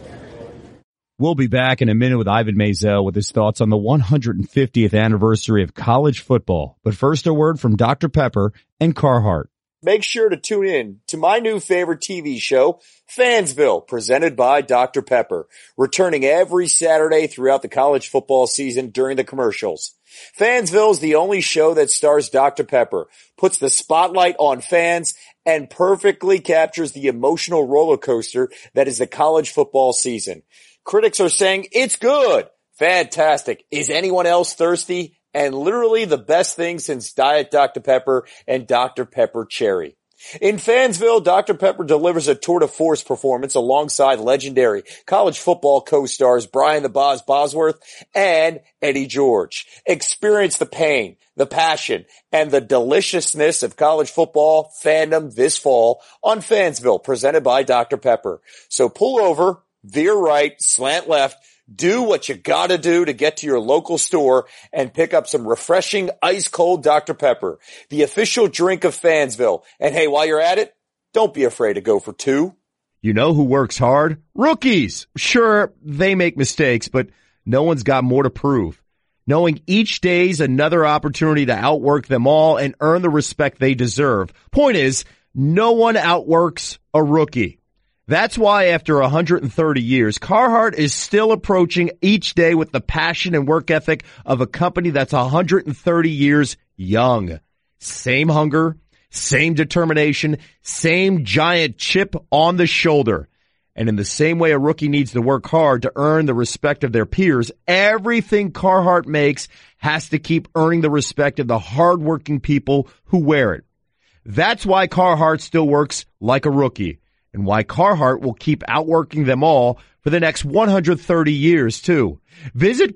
We'll be back in a minute with Ivan Maisel with his thoughts on the 150th anniversary of college football. But first, a word from Dr. Pepper and Carhartt. Make sure to tune in to my new favorite TV show, Fansville, presented by Dr. Pepper, returning every Saturday throughout the college football season during the commercials. Fansville is the only show that stars Dr. Pepper, puts the spotlight on fans, and perfectly captures the emotional roller coaster that is the college football season. Critics are saying it's good, fantastic. Is anyone else thirsty? And literally the best thing since Diet Dr. Pepper and Dr. Pepper Cherry. In Fansville, Dr. Pepper delivers a tour de force performance alongside legendary college football co-stars Brian the Boz Bosworth and Eddie George. Experience the pain, the passion, and the deliciousness of college football fandom this fall on Fansville, presented by Dr. Pepper. So pull over, veer right, slant left, do what you gotta do to get to your local store and pick up some refreshing ice-cold Dr. Pepper, the official drink of Fansville. And hey, while you're at it, don't be afraid to go for two. You know who works hard? Rookies. Sure, they make mistakes, but no one's got more to prove. Knowing each day's another opportunity to outwork them all and earn the respect they deserve. Point is, no one outworks a rookie. That's why after 130 years, Carhartt is still approaching each day with the passion and work ethic of a company that's 130 years young. Same hunger, same determination, same giant chip on the shoulder. And in the same way a rookie needs to work hard to earn the respect of their peers, everything Carhartt makes has to keep earning the respect of the hardworking people who wear it. That's why Carhartt still works like a rookie. And why Carhartt will keep outworking them all for the next 130 years, too. Visit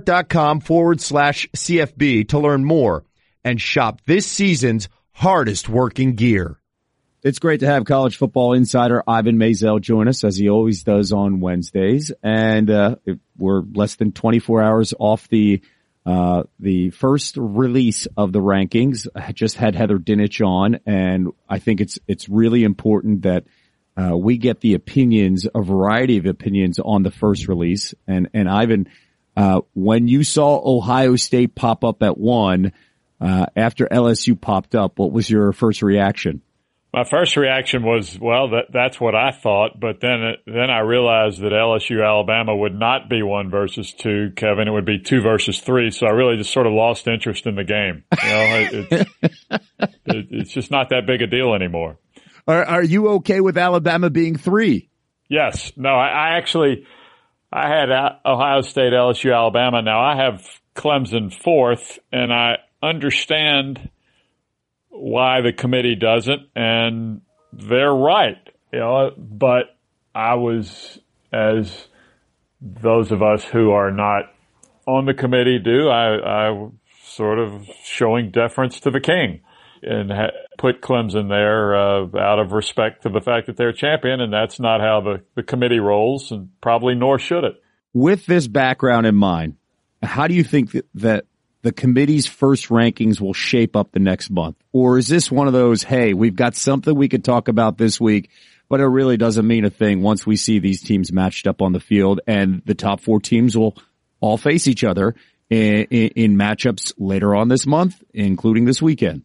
Carhartt.com/CFB to learn more and shop this season's hardest working gear. It's great to have college football insider Ivan Maisel join us, as he always does on Wednesdays. And we're less than 24 hours off the first release of the rankings. I just had Heather Dinich on, and I think it's really important that we get the opinions, a variety of opinions on the first release. And Ivan, when you saw Ohio State pop up at 1, after LSU popped up, what was your first reaction? My first reaction was, well, that's what I thought. But then I realized that LSU Alabama would not be 1 versus 2, Kevin. It would be 2 versus 3. So I really just sort of lost interest in the game. You know, it's just not that big a deal anymore. Are you okay with Alabama being 3? Yes. No, I had Ohio State, LSU, Alabama. Now I have Clemson 4th, and I understand why the committee doesn't, and they're right. You know, but I was, as those of us who are not on the committee do, I sort of showing deference to the king. And put Clemson there out of respect to the fact that they're champion, and that's not how the committee rolls, and probably nor should it. With this background in mind, how do you think that the committee's first rankings will shape up the next month? Or is this one of those, hey, we've got something we could talk about this week, but it really doesn't mean a thing once we see these teams matched up on the field, and the top 4 teams will all face each other in matchups later on this month, including this weekend?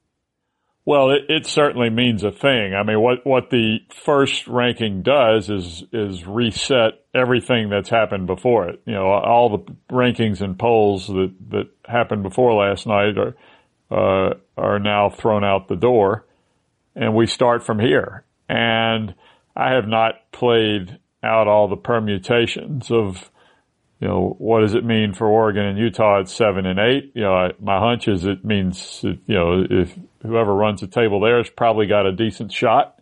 Well, it certainly means a thing. I mean, what the first ranking does is reset everything that's happened before it. You know, all the rankings and polls that happened before last night are now thrown out the door, and we start from here. And I have not played out all the permutations of, you know, what does it mean for Oregon and Utah at 7 and 8? You know, my hunch is it means, you know, if whoever runs the table there has probably got a decent shot.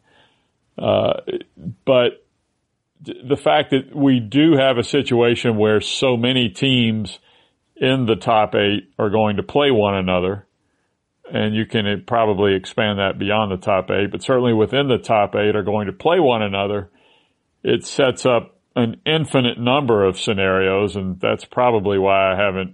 But the fact that we do have a situation where so many teams in the top 8 are going to play one another, and you can probably expand that beyond the top 8, but certainly within the top 8 are going to play one another. It sets up an infinite number of scenarios, and that's probably why I haven't,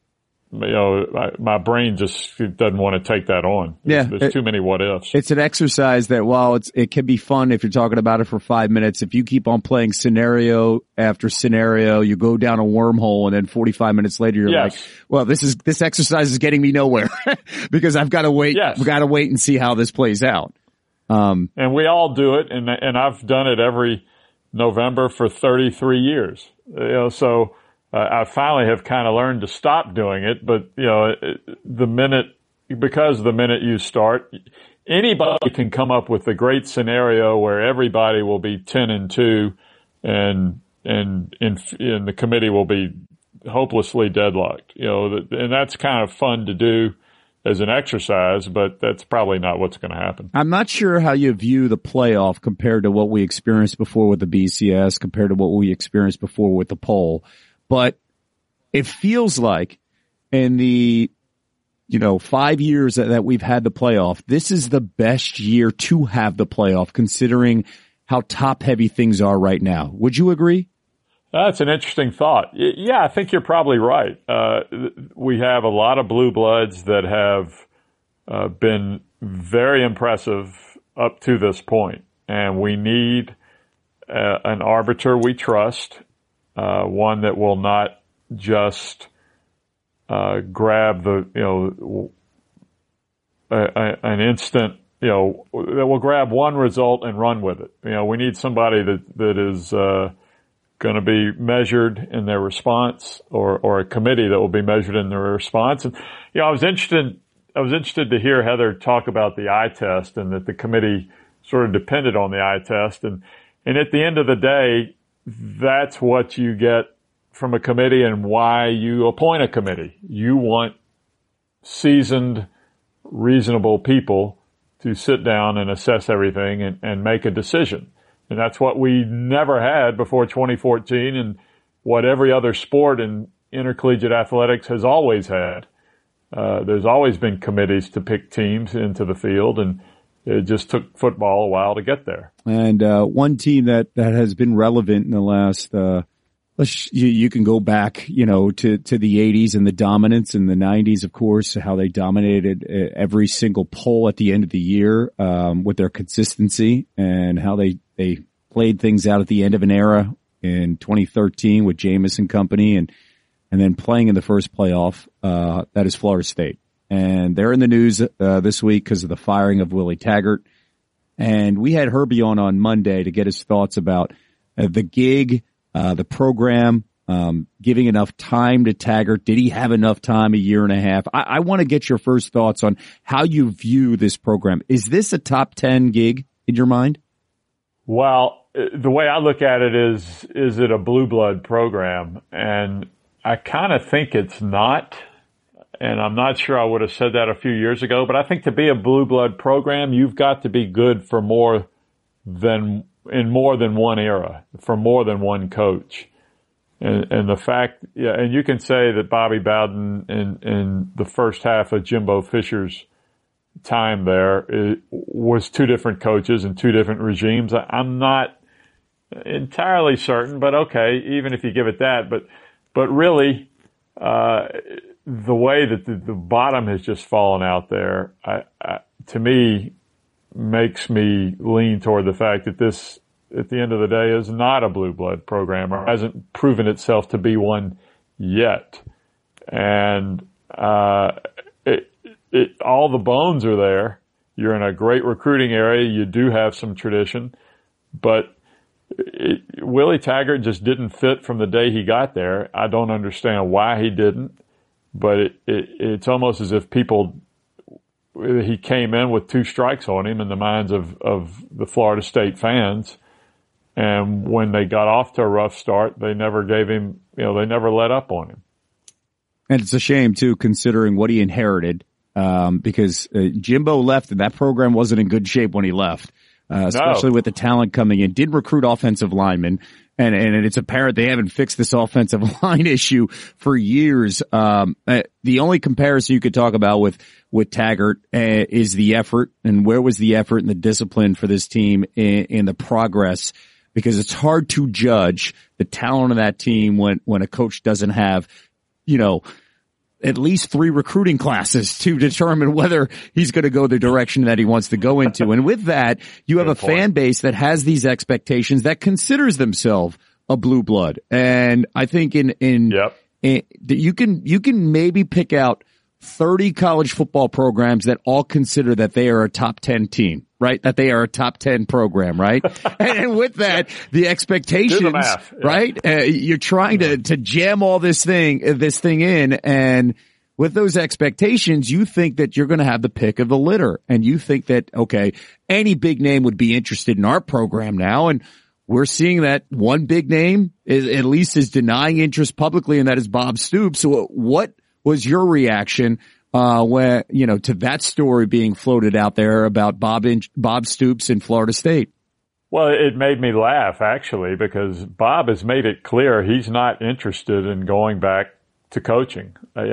my brain just doesn't want to take that on. There's too many what ifs. It's an exercise that while it can be fun if you're talking about it for 5 minutes, if you keep on playing scenario after scenario, you go down a wormhole, and then 45 minutes later you're like, well, this exercise is getting me nowhere because I've got to wait. Yes. We've got to wait and see how this plays out. And we all do it, and I've done it every November for 33 years. So I finally have kind of learned to stop doing it, but the minute you start, anybody can come up with a great scenario where everybody will be 10-2 and the committee will be hopelessly deadlocked. And that's kind of fun to do as an exercise, but that's probably not what's going to happen. I'm not sure how you view the playoff compared to what we experienced before with the BCS, compared to what we experienced before with the poll. But it feels like in the, 5 years that we've had the playoff, this is the best year to have the playoff considering how top heavy things are right now. Would you agree? That's an interesting thought. Yeah, I think you're probably right. We have a lot of blue bloods that have been very impressive up to this point, and we need an arbiter we trust, one that will not just grab an instant, that will grab one result and run with it. We need somebody that is going to be measured in their response, or a committee that will be measured in their response. And I was interested to hear Heather talk about the eye test, and that the committee sort of depended on the eye test. And at the end of the day, that's what you get from a committee and why you appoint a committee. You want seasoned, reasonable people to sit down and assess everything and make a decision. And that's what we never had before 2014, and what every other sport in intercollegiate athletics has always had. There's always been committees to pick teams into the field, and it just took football a while to get there. And one team that has been relevant in the last you can go back, to the 80s and the dominance, in the 90s, of course, how they dominated every single poll at the end of the year, with their consistency, and how they played things out at the end of an era in 2013 with Jameis and company, and then playing in the first playoff, that is Florida State. And they're in the news, this week because of the firing of Willie Taggart. And we had Herbie on Monday to get his thoughts about the gig, the program, giving enough time to Taggart. Did he have enough time, a year and a half? I want to get your first thoughts on how you view this program. Is this a top 10 gig in your mind? Well, the way I look at it is it a blue blood program? And I kind of think it's not. And I'm not sure I would have said that a few years ago, but I think to be a blue blood program, you've got to be good for more than one era, for more than one coach. And the fact, and you can say that Bobby Bowden in the first half of Jimbo Fisher's time there was two different coaches and two different regimes. I'm not entirely certain, but okay, even if you give it that, but really, the way that the bottom has just fallen out there, to me, makes me lean toward the fact that this, at the end of the day, is not a blue blood program, or hasn't proven itself to be one yet. And all the bones are there. You're in a great recruiting area. You do have some tradition, but Willie Taggart just didn't fit from the day he got there. I don't understand why he didn't, but it's almost as if he came in with two strikes on him in the minds of the Florida State fans. And when they got off to a rough start, they never gave him, they never let up on him. And it's a shame too, considering what he inherited, because Jimbo left and that program wasn't in good shape when he left. especially with the talent coming in. Did recruit offensive linemen. And it's apparent they haven't fixed this offensive line issue for years. The only comparison you could talk about with Taggart is the effort, and where was the effort and the discipline for this team in the progress, because it's hard to judge the talent of that team when a coach doesn't have, at least 3 recruiting classes to determine whether he's going to go the direction that he wants to go into. And with that, you have a fan base that has these expectations, that considers themselves a blue blood. And I think you can maybe pick out 30 college football programs that all consider that they are a top 10 team, right? That they are a top 10 program, right? and with that, the expectations, do the math, right? You're trying to jam all this thing in, and with those expectations, you think that you're going to have the pick of the litter, and you think that, okay, any big name would be interested in our program now, and we're seeing that one big name is denying interest publicly, and that is Bob Stoops. So what was your reaction to that story being floated out there about Bob Stoops in Florida State? Well, it made me laugh, actually, because Bob has made it clear he's not interested in going back to coaching. He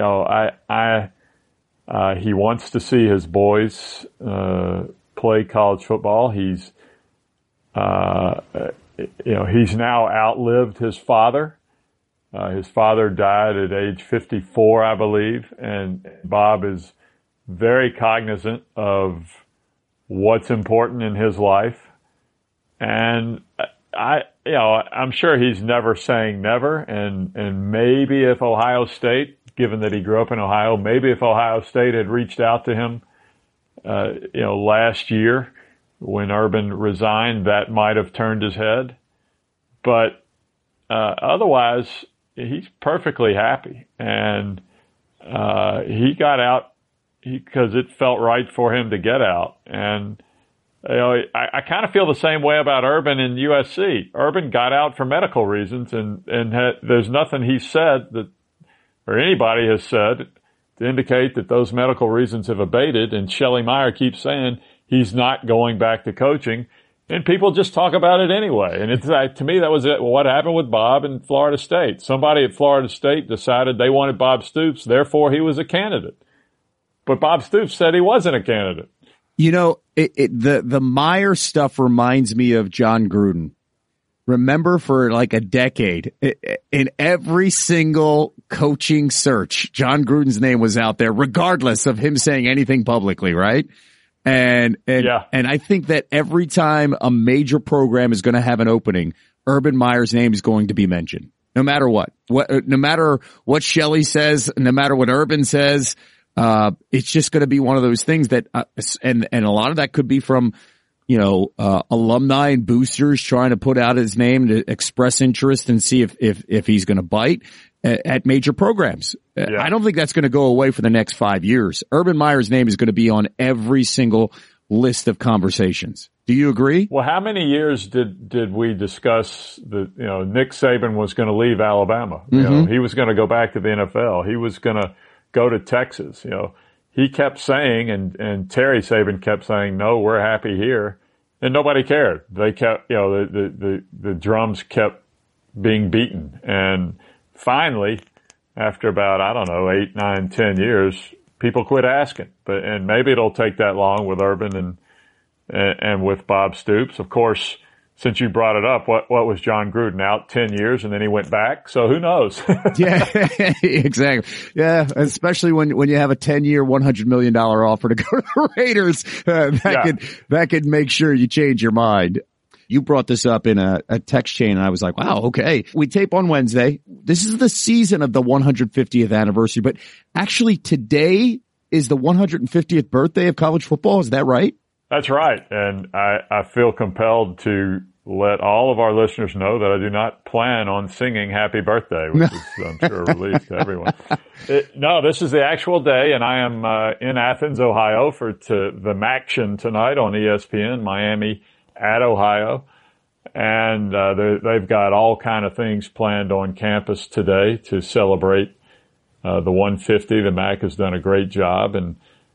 wants to see his boys play college football. He's now outlived his father. His father died at age 54, I believe, and Bob is very cognizant of what's important in his life. And I'm sure he's never saying never. And maybe if Ohio State, given that he grew up in Ohio, maybe if Ohio State had reached out to him, last year when Urban resigned, that might have turned his head. But otherwise, he's perfectly happy, and he got out because it felt right for him to get out. And I kind of feel the same way about Urban and USC. Urban got out for medical reasons, and there's nothing he said or anybody has said to indicate that those medical reasons have abated. And Shelley Meyer keeps saying he's not going back to coaching. And people just talk about it anyway. And it's to me, that was what happened with Bob in Florida State. Somebody at Florida State decided they wanted Bob Stoops, therefore he was a candidate. But Bob Stoops said he wasn't a candidate. The Meyer stuff reminds me of John Gruden. Remember, for like a decade, in every single coaching search, John Gruden's name was out there, regardless of him saying anything publicly, right? And I think that every time a major program is going to have an opening, Urban Meyer's name is going to be mentioned. No matter what, no matter what Shelley says, no matter what Urban says, it's just going to be one of those things that, and a lot of that could be from, alumni and boosters trying to put out his name to express interest and see if he's going to bite at major programs. Yeah. I don't think that's going to go away for the next 5 years. Urban Meyer's name is going to be on every single list of conversations. Do you agree? Well, how many years did we discuss that, Nick Saban was going to leave Alabama? Mm-hmm. He was going to go back to the NFL. He was going to go to Texas. He kept saying, and Terry Saban kept saying, no, we're happy here. And nobody cared. They kept, the drums kept being beaten. And finally, after about, 8, 9, 10 years, people quit asking. And maybe it'll take that long with Urban and with Bob Stoops. Of course, since you brought it up, what was John Gruden out 10 years and then he went back? So who knows? Yeah, exactly. Yeah, especially when you have a 10-year, $100 million offer to go to the Raiders, that could make sure you change your mind. You brought this up in a text chain, and I was like, wow, okay. We tape on Wednesday. This is the season of the 150th anniversary, but actually today is the 150th birthday of college football. Is that right? That's right. And I feel compelled to let all of our listeners know that I do not plan on singing happy birthday, which is, I'm sure, a relief to everyone. No, this is the actual day, and I am in Athens, Ohio for the MACtion tonight on ESPN, Miami at Ohio. And they've got all kind of things planned on campus today to celebrate the 150. The MAC has done a great job, and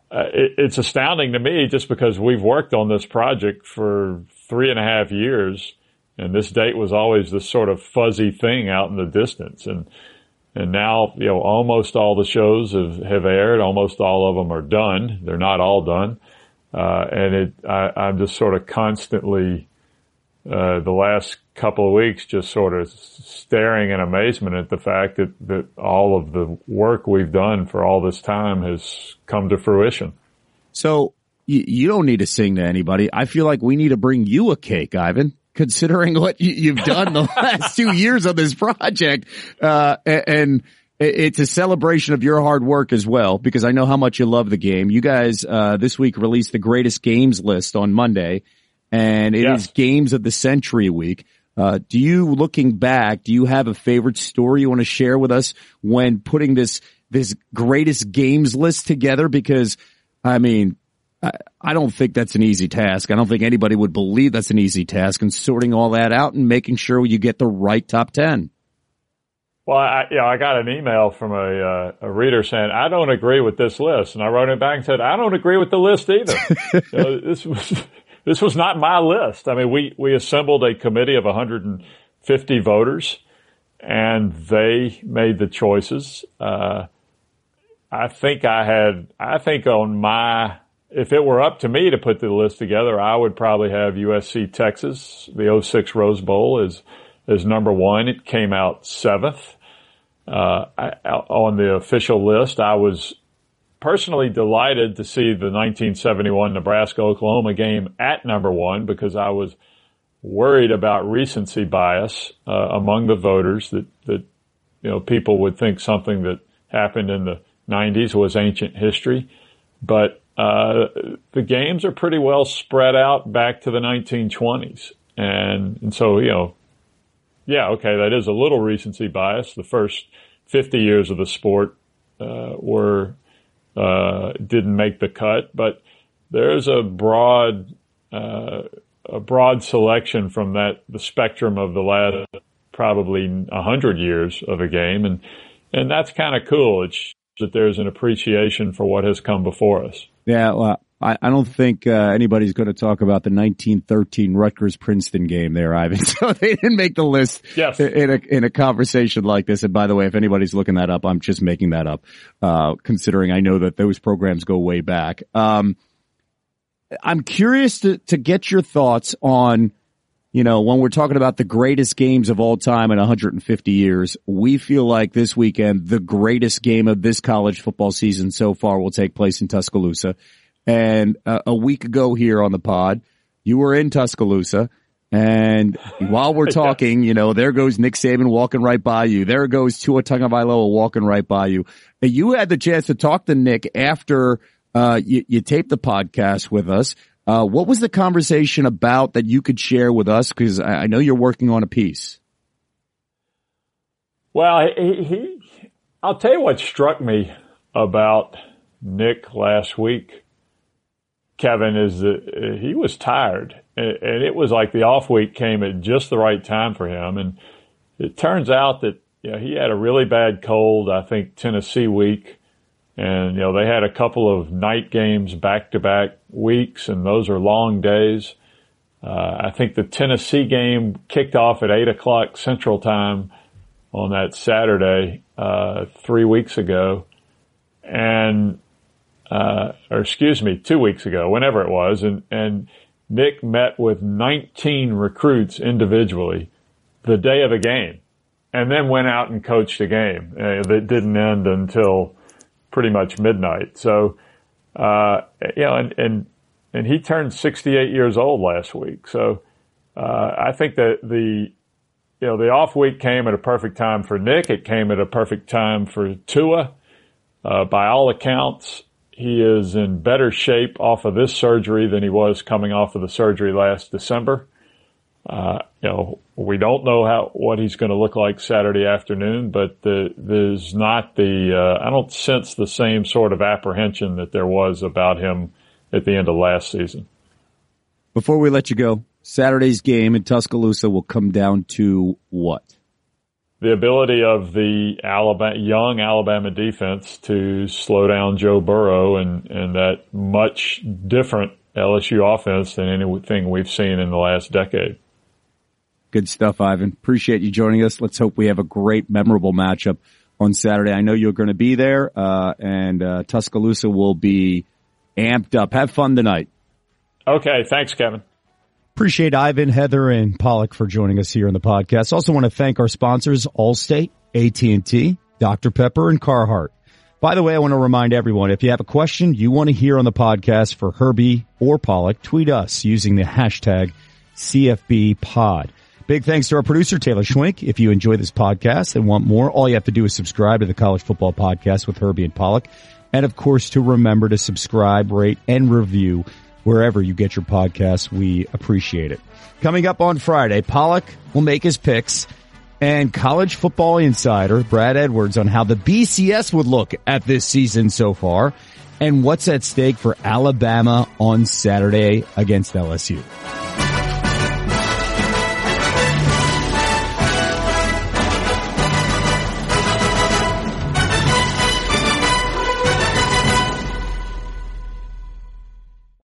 it's astounding to me just because we've worked on this project for 3.5 years, and this date was always this sort of fuzzy thing out in the distance. And now, almost all the shows have aired. Almost all of them are done. They're not all done. I'm just sort of constantly, the last couple of weeks, just sort of staring in amazement at the fact that all of the work we've done for all this time has come to fruition. So you don't need to sing to anybody. I feel like we need to bring you a cake, Ivan, considering what you've done the last 2 years on this project. And it's a celebration of your hard work as well, because I know how much you love the game. You guys, this week released the greatest games list on Monday, and it is Games of the Century week. Looking back, do you have a favorite story you want to share with us when putting this greatest games list together? Because, I mean, I don't think that's an easy task. I don't think anybody would believe that's an easy task, and sorting all that out and making sure you get the right top 10. Well, I got an email from a reader saying, I don't agree with this list. And I wrote it back and said, I don't agree with the list either. This was not my list. I mean, we assembled a committee of 150 voters, and they made the choices. If it were up to me to put the list together, I would probably have USC Texas, the 2006 Rose Bowl, as number one. It came out 7th on the official list. I was personally delighted to see the 1971 Nebraska-Oklahoma game at number one, because I was worried about recency bias among the voters, that people would think something that happened in the 90s was ancient history. But the games are pretty well spread out back to the 1920s. And so, that is a little recency bias. The first 50 years of the sport didn't make the cut, but there's a broad selection from the spectrum of the last probably 100 years of a game, and that's kind of cool. It's that there's an appreciation for what has come before us. Yeah, well, I don't think anybody's going to talk about the 1913 Rutgers-Princeton game there, Ivan. So they didn't make the list in a conversation like this. And by the way, if anybody's looking that up, I'm just making that up, considering I know that those programs go way back. I'm curious to get your thoughts on, when we're talking about the greatest games of all time in 150 years, we feel like this weekend, the greatest game of this college football season so far will take place in Tuscaloosa. And a week ago here on the pod, you were in Tuscaloosa, and while we're talking, there goes Nick Saban walking right by you. There goes Tua Tagovailoa walking right by you. And you had the chance to talk to Nick after you taped the podcast with us. What was the conversation about that you could share with us? Because I know you're working on a piece. Well, I'll tell you what struck me about Nick last week, Kevin, is that he was tired, and it was like the off week came at just the right time for him. And it turns out that he had a really bad cold, I think, Tennessee week, and they had a couple of night games back-to-back weeks, and those are long days. I think the Tennessee game kicked off at 8:00 Central Time on that Saturday 3 weeks ago, and 2 weeks ago, whenever it was, and Nick met with 19 recruits individually the day of the game, and then went out and coached a game that didn't end until pretty much midnight. So, and he turned 68 years old last week. So, I think that the off week came at a perfect time for Nick. It came at a perfect time for Tua. By all accounts, he is in better shape off of this surgery than he was coming off of the surgery last December. We don't know what he's going to look like Saturday afternoon, but there's not I don't sense the same sort of apprehension that there was about him at the end of last season. Before we let you go, Saturday's game in Tuscaloosa will come down to what? the ability of the young Alabama defense to slow down Joe Burrow and that much different LSU offense than anything we've seen in the last decade. Good stuff, Ivan. Appreciate you joining us. Let's hope we have a great, memorable matchup on Saturday. I know you're going to be there, and Tuscaloosa will be amped up. Have fun tonight. Okay, thanks, Kevin. Appreciate Ivan, Heather, and Pollock for joining us here on the podcast. Also want to thank our sponsors, Allstate, AT&T, Dr. Pepper, and Carhartt. By the way, I want to remind everyone, if you have a question you want to hear on the podcast for Herbie or Pollock, tweet us using the hashtag CFBPod. Big thanks to our producer, Taylor Schwink. If you enjoy this podcast and want more, all you have to do is subscribe to the College Football Podcast with Herbie and Pollock. And, of course, to remember to subscribe, rate, and review wherever you get your podcasts. We appreciate it. Coming up on Friday, Pollock will make his picks, and College Football Insider Brad Edwards on how the BCS would look at this season so far and what's at stake for Alabama on Saturday against LSU.